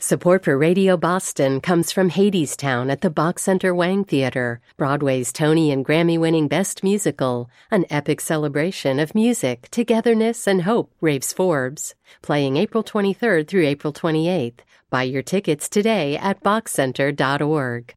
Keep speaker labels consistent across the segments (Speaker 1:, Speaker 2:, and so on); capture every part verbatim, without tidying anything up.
Speaker 1: Support for Radio Boston comes from Hadestown at the Bach Center Wang Theater, Broadway's Tony and Grammy-winning Best Musical, an epic celebration of music, togetherness, and hope, raves Forbes. Playing April twenty-third through April twenty-eighth. Buy your tickets today at bach center dot org.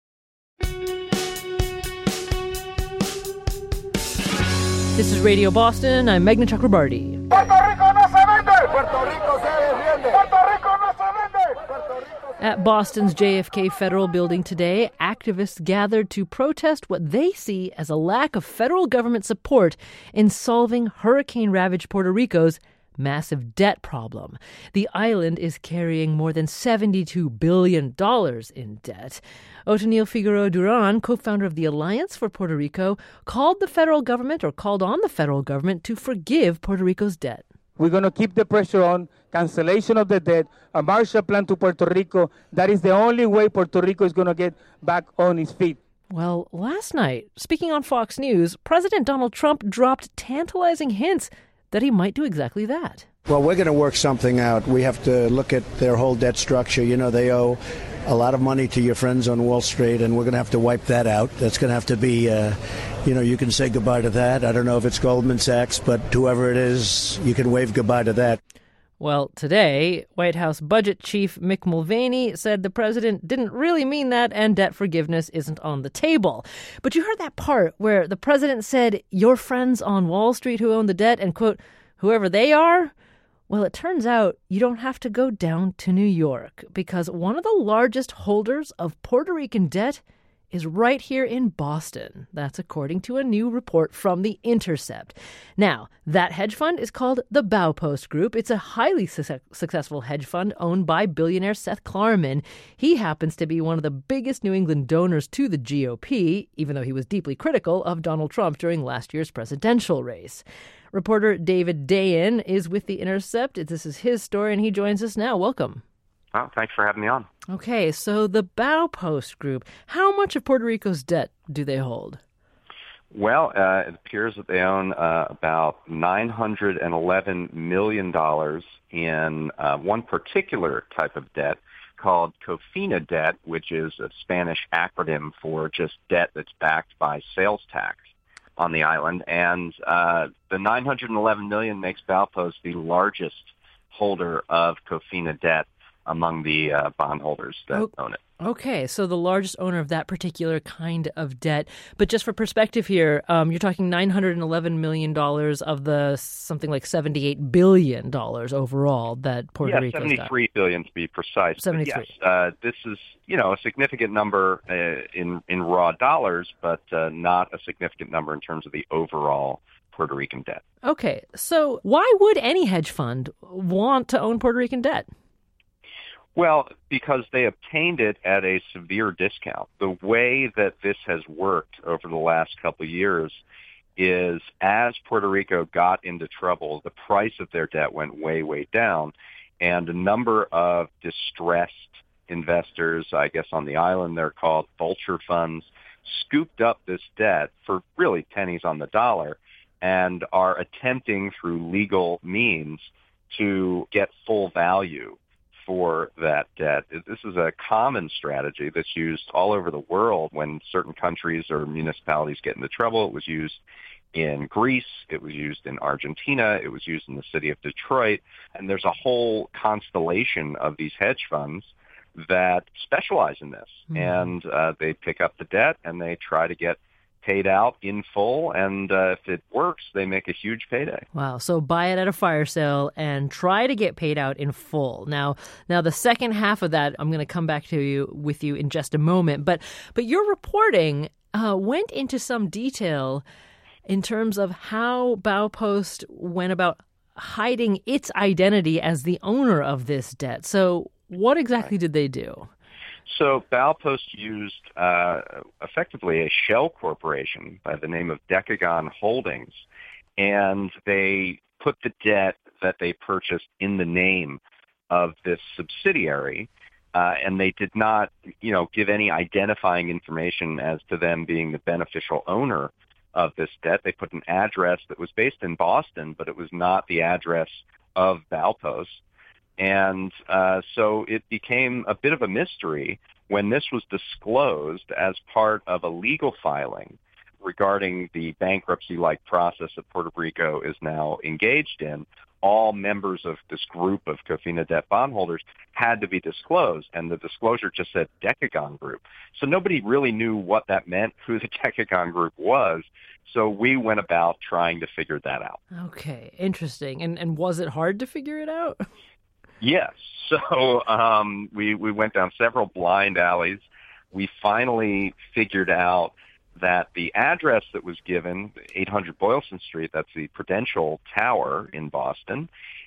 Speaker 2: This is Radio Boston. I'm Meghna Chakrabarti.
Speaker 3: Puerto Rico no se vende. Puerto Rico se defiende. Puerto Rico no se vende. Puerto Rico se
Speaker 2: At Boston's J F K Federal Building today, activists gathered to protest what they see as a lack of federal government support in solving hurricane-ravaged Puerto Rico's massive debt problem. The island is carrying more than seventy-two billion dollars in debt. Otanil Figueroa Duran, co-founder of the Alliance for Puerto Rico, called the federal government or called on the federal government to forgive Puerto Rico's debt.
Speaker 4: We're going to keep the pressure on cancellation of the debt, a Marshall Plan to Puerto Rico. That is the only way Puerto Rico is going to get back on its feet.
Speaker 2: Well, last night, speaking on Fox News, President Donald Trump dropped tantalizing hints that he might do exactly that.
Speaker 5: Well, we're going to work something out. We have to look at their whole debt structure. You know, they owe a lot of money to your friends on Wall Street, and we're going to have to wipe that out. That's going to have to be, uh, you know, you can say goodbye to that. I don't know if it's Goldman Sachs, but whoever it is, you can wave goodbye to that.
Speaker 2: Well, today, White House Budget Chief Mick Mulvaney said the president didn't really mean that and debt forgiveness isn't on the table. But you heard that part where the president said, your friends on Wall Street who own the debt and, quote, whoever they are? Well, it turns out you don't have to go down to New York because one of the largest holders of Puerto Rican debt is right here in Boston. That's according to a new report from The Intercept. Now, that hedge fund is called the Baupost Group. It's a highly su- successful hedge fund owned by billionaire Seth Klarman. He happens to be one of the biggest New England donors to the G O P, even though he was deeply critical of Donald Trump during last year's presidential race. Reporter David Dayen is with The Intercept. This is his story, and he joins us now. Welcome.
Speaker 6: Oh, thanks for having me on.
Speaker 2: Okay, so the Baupost Group, how much of Puerto Rico's debt do they hold?
Speaker 6: Well, uh, it appears that they own uh, about nine hundred eleven million dollars in uh, one particular type of debt called COFINA debt, which is a Spanish acronym for just debt that's backed by sales tax on the island. And uh, the nine hundred eleven million dollars makes Baupost the largest holder of COFINA debt among the uh, bondholders that
Speaker 2: oh,
Speaker 6: own it.
Speaker 2: Okay, so the largest owner of that particular kind of debt. But just for perspective here, um, you're talking nine hundred eleven million dollars of the something like seventy-eight billion dollars overall that Puerto
Speaker 6: yeah,
Speaker 2: Rico's got.
Speaker 6: seventy-three billion dollars to be precise.
Speaker 2: seventy-three.
Speaker 6: But yes, uh, this is, you know, a significant number uh, in, in raw dollars, but uh, not a significant number in terms of the overall Puerto Rican debt.
Speaker 2: Okay, so why would any hedge fund want to own Puerto Rican debt?
Speaker 6: Well, because they obtained it at a severe discount. The way that this has worked over the last couple of years is as Puerto Rico got into trouble, the price of their debt went way, way down, and a number of distressed investors, I guess on the island they're called vulture funds, scooped up this debt for really pennies on the dollar and are attempting through legal means to get full value for that debt. This is a common strategy that's used all over the world when certain countries or municipalities get into trouble. It was used in Greece. It was used in Argentina. It was used in the city of Detroit. And there's a whole constellation of these hedge funds that specialize in this. Mm-hmm. And uh, they pick up the debt and they try to get paid out in full, and uh, if it works, they make a huge payday.
Speaker 2: Wow, so buy it at a fire sale and try to get paid out in full. Now, now the second half of that, I'm going to come back to you with you in just a moment, but but your reporting uh, went into some detail in terms of how Baupost went about hiding its identity as the owner of this debt. So what exactly did they do?
Speaker 6: So Baupost used uh, effectively a shell corporation by the name of Decagon Holdings, and they put the debt that they purchased in the name of this subsidiary, uh, and they did not, you know, give any identifying information as to them being the beneficial owner of this debt. They put an address that was based in Boston, but it was not the address of Baupost. And uh, so it became a bit of a mystery when this was disclosed as part of a legal filing regarding the bankruptcy-like process that Puerto Rico is now engaged in. All members of this group of COFINA debt bondholders had to be disclosed, and the disclosure just said Decagon Group. So nobody really knew what that meant, who the Decagon Group was. So we went about trying to figure that out.
Speaker 2: Okay, interesting. And and was it hard to figure it out?
Speaker 6: Yes. So um, we, we went down several blind alleys. We finally figured out that the address that was given, eight hundred Boylston Street, that's the Prudential Tower in Boston,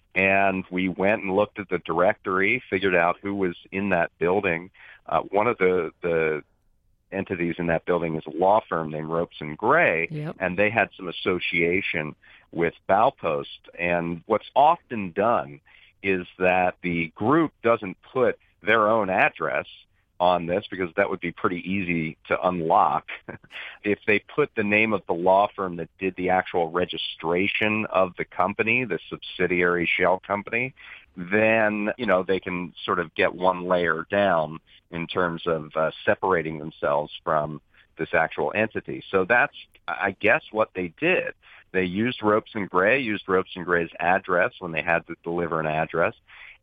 Speaker 6: and we went and looked at the directory, figured out who was in that building. Uh, one of the, the entities in that building is a law firm named Ropes and Gray,
Speaker 2: Yep.
Speaker 6: and they had some association with Baupost. And what's often done is that the group doesn't put their own address on this because that would be pretty easy to unlock. If they put the name of the law firm that did the actual registration of the company, the subsidiary shell company, then, you know, they can sort of get one layer down in terms of uh, separating themselves from this actual entity. So that's, I guess, what they did. They used Ropes and Gray, used Ropes and Gray's address when they had to deliver an address.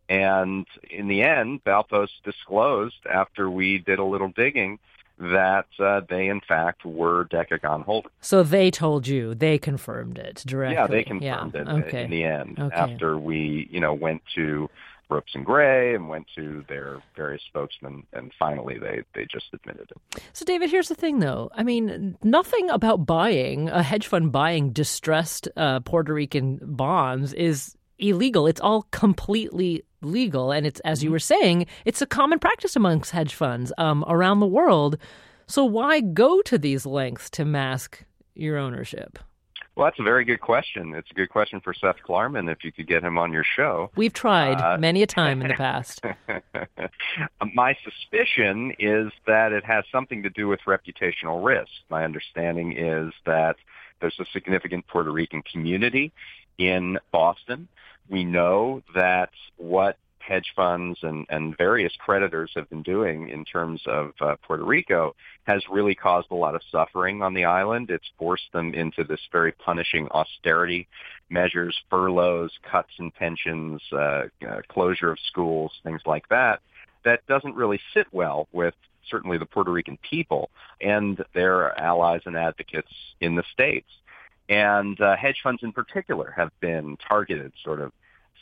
Speaker 6: And in the end, Baupost disclosed, after we did a little digging, that uh, they, in fact, were Decagon holders.
Speaker 2: So they told you, they confirmed it directly.
Speaker 6: Yeah, they confirmed
Speaker 2: yeah.
Speaker 6: it
Speaker 2: okay.
Speaker 6: in the end,
Speaker 2: okay.
Speaker 6: after we, you know, went to Ropes and Gray and went to their various spokesmen, and finally they, they just admitted it.
Speaker 2: So, David, here's the thing, though. I mean, nothing about buying, a hedge fund buying distressed uh, Puerto Rican bonds is illegal. It's all completely legal. And it's, as you were saying, it's a common practice amongst hedge funds um, around the world. So why go to these lengths to mask your ownership?
Speaker 6: Well, that's a very good question. It's a good question for Seth Klarman, if you could get him on your show.
Speaker 2: We've tried
Speaker 6: uh,
Speaker 2: many a time in the past.
Speaker 6: My suspicion is that it has something to do with reputational risk. My understanding is that there's a significant Puerto Rican community in Boston. We know that what hedge funds and, and various creditors have been doing in terms of uh, Puerto Rico has really caused a lot of suffering on the island. It's forced them into this very punishing austerity measures, furloughs, cuts in pensions, uh, uh, closure of schools, things like that. That doesn't really sit well with certainly the Puerto Rican people and their allies and advocates in the States. And uh, hedge funds in particular have been targeted sort of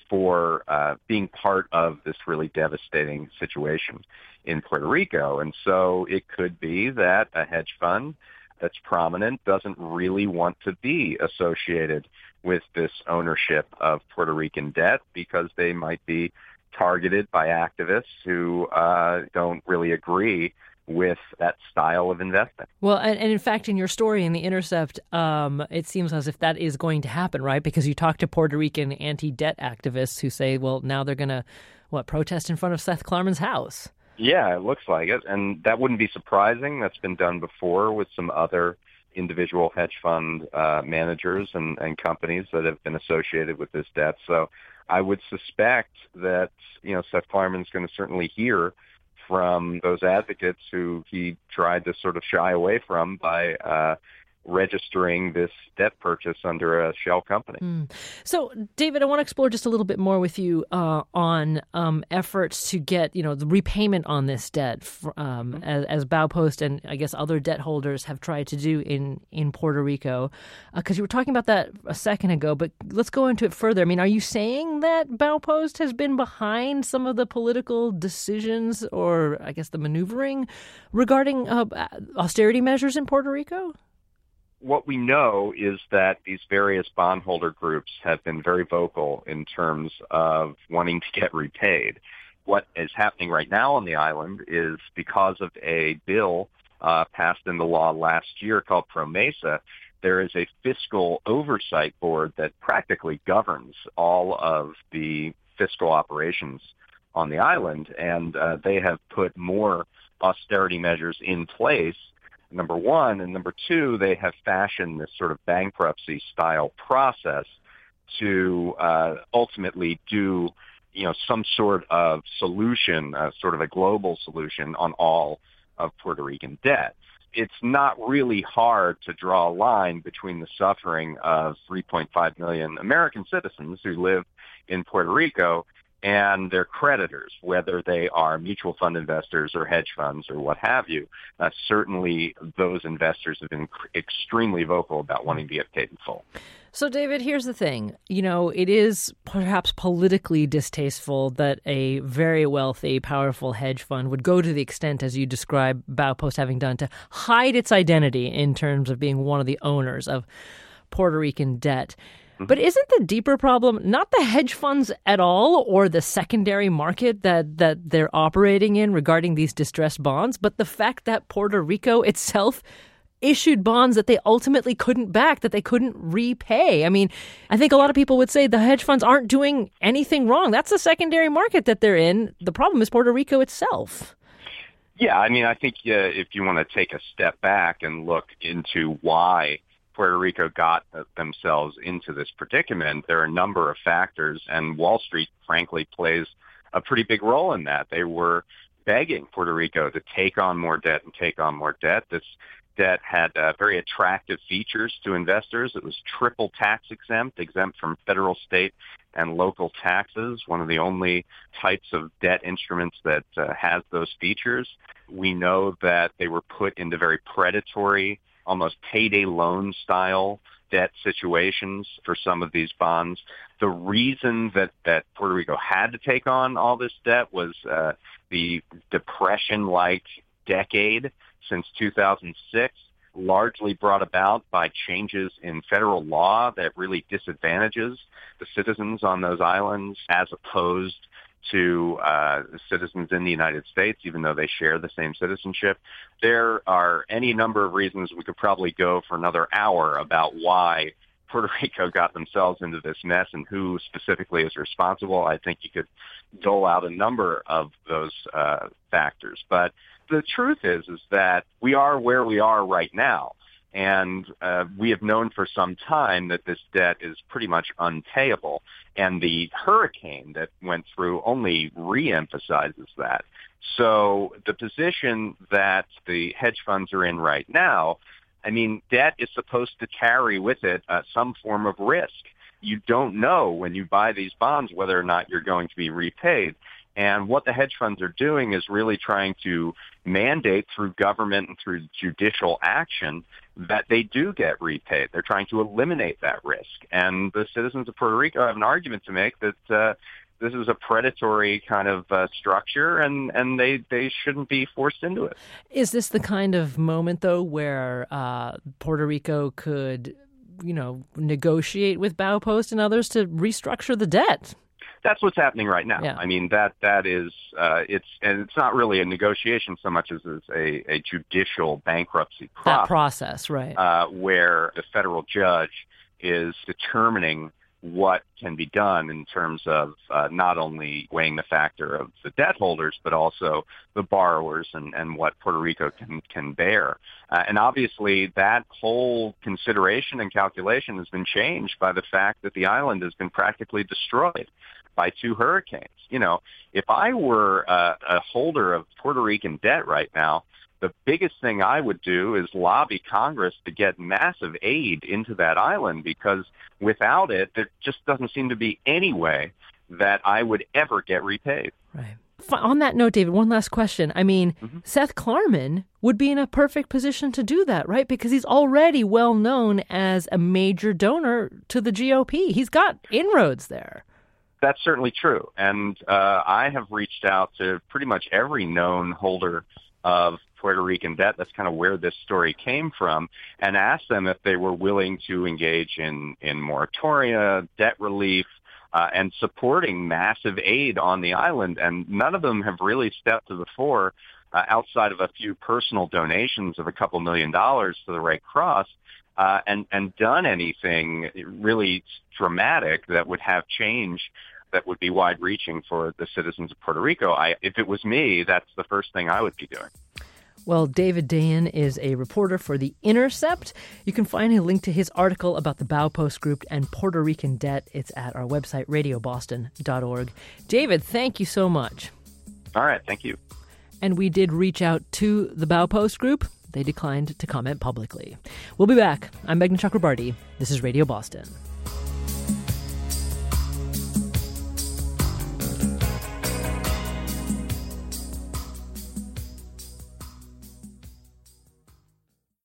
Speaker 6: for uh, being part of this really devastating situation in Puerto Rico. And so it could be that a hedge fund that's prominent doesn't really want to be associated with this ownership of Puerto Rican debt because they might be targeted by activists who uh, don't really agree with that style of investment.
Speaker 2: Well, and, and in fact, in your story in The Intercept, um, it seems as if that is going to happen, right? Because you talk to Puerto Rican anti-debt activists who say, well, now they're going to, what, protest in front of Seth Klarman's house.
Speaker 6: Yeah, it looks like it. And that wouldn't be surprising. That's been done before with some other individual hedge fund uh, managers and, and companies that have been associated with this debt. So I would suspect that, you know, Seth Klarman's going to certainly hear from those advocates who he tried to sort of shy away from by uh, registering this debt purchase under a shell company.
Speaker 2: Mm. So, David, I want to explore just a little bit more with you uh, on um, efforts to get, you know, the repayment on this debt, um, mm-hmm. as, as Baupost and I guess other debt holders have tried to do in, in Puerto Rico. Because uh, you were talking about that a second ago, but let's go into it further. I mean, are you saying that Baupost has been behind some of the political decisions or I guess the maneuvering regarding uh, austerity measures in Puerto Rico?
Speaker 6: What we know is that these various bondholder groups have been very vocal in terms of wanting to get repaid. What is happening right now on the island is because of a bill uh, passed into law last year called PROMESA, there is a fiscal oversight board that practically governs all of the fiscal operations on the island, and uh, they have put more austerity measures in place, number one. And number two, they have fashioned this sort of bankruptcy-style process to uh, ultimately do you know, some sort of solution, uh, sort of a global solution on all of Puerto Rican debt. It's not really hard to draw a line between the suffering of three point five million American citizens who live in Puerto Rico and their creditors, whether they are mutual fund investors or hedge funds or what have you. Uh, certainly, those investors have been cr- extremely vocal about wanting to get paid in full.
Speaker 2: So, David, here's the thing. You know, it is perhaps politically distasteful that a very wealthy, powerful hedge fund would go to the extent, as you describe Baupost having done, to hide its identity in terms of being one of the owners of Puerto Rican debt. But isn't the deeper problem not the hedge funds at all or the secondary market that, that they're operating in regarding these distressed bonds, but the fact that Puerto Rico itself issued bonds that they ultimately couldn't back, that they couldn't repay? I mean, I think a lot of people would say the hedge funds aren't doing anything wrong. That's the secondary market that they're in. The problem is Puerto Rico itself.
Speaker 6: Yeah, I mean, I think uh, if you want to take a step back and look into why Puerto Rico got themselves into this predicament, there are a number of factors, and Wall Street, frankly, plays a pretty big role in that. They were begging Puerto Rico to take on more debt and take on more debt. This debt had uh, very attractive features to investors. It was triple tax exempt, exempt from federal, state, and local taxes, one of the only types of debt instruments that uh, has those features. We know that they were put into very predatory, almost payday loan style debt situations for some of these bonds. The reason that, that Puerto Rico had to take on all this debt was uh, the depression-like decade since two thousand six, largely brought about by changes in federal law that really disadvantages the citizens on those islands as opposed to uh, citizens in the United States, even though they share the same citizenship. There are any number of reasons. We could probably go for another hour about why Puerto Rico got themselves into this mess and who specifically is responsible. I think you could dole out a number of those uh, factors. But the truth is, is that we are where we are right now. And uh, we have known for some time that this debt is pretty much unpayable. And the hurricane that went through only reemphasizes that. So the position that the hedge funds are in right now, I mean, debt is supposed to carry with it uh, some form of risk. You don't know when you buy these bonds whether or not you're going to be repaid. And what the hedge funds are doing is really trying to mandate through government and through judicial action that they do get repaid. They're trying to eliminate that risk. And the citizens of Puerto Rico have an argument to make that uh, this is a predatory kind of uh, structure, and, and they, they shouldn't be forced into it.
Speaker 2: Is this the kind of moment, though, where uh, Puerto Rico could, you know, negotiate with Baupost and others to restructure the debt?
Speaker 6: That's what's happening right now.
Speaker 2: Yeah.
Speaker 6: I mean, that that is uh, it's and it's not really a negotiation so much as it's a, a judicial bankruptcy process.
Speaker 2: That process, right?
Speaker 6: Uh, where the federal judge is determining what can be done in terms of uh, not only weighing the factor of the debt holders, but also the borrowers and, and what Puerto Rico can, can bear. Uh, and obviously that whole consideration and calculation has been changed by the fact that the island has been practically destroyed by two hurricanes. You know, if I were uh, a holder of Puerto Rican debt right now, the biggest thing I would do is lobby Congress to get massive aid into that island, because without it, there just doesn't seem to be any way that I would ever get repaid.
Speaker 2: Right. On that note, David, one last question. I mean, mm-hmm. Seth Klarman would be in a perfect position to do that, right? Because he's already well known as a major donor to the G O P. He's got inroads there.
Speaker 6: That's certainly true. And uh, I have reached out to pretty much every known holder of Puerto Rican debt. That's kind of where this story came from, and asked them if they were willing to engage in, in moratoria, debt relief, uh, and supporting massive aid on the island. And none of them have really stepped to the fore uh, outside of a few personal donations of a couple million dollars to the Red Cross. Uh, and, and done anything really dramatic that would have change that would be wide-reaching for the citizens of Puerto Rico. I, if it was me, that's the first thing I would be doing.
Speaker 2: Well, David Dayen is a reporter for The Intercept. You can find a link to his article about the Baupost Group and Puerto Rican debt. It's at our website, radio boston dot org. David, thank you so much.
Speaker 6: All right, thank you.
Speaker 2: And we did reach out to the Baupost Group. They declined to comment publicly. We'll be back. I'm Meghna Chakrabarti. This is Radio Boston.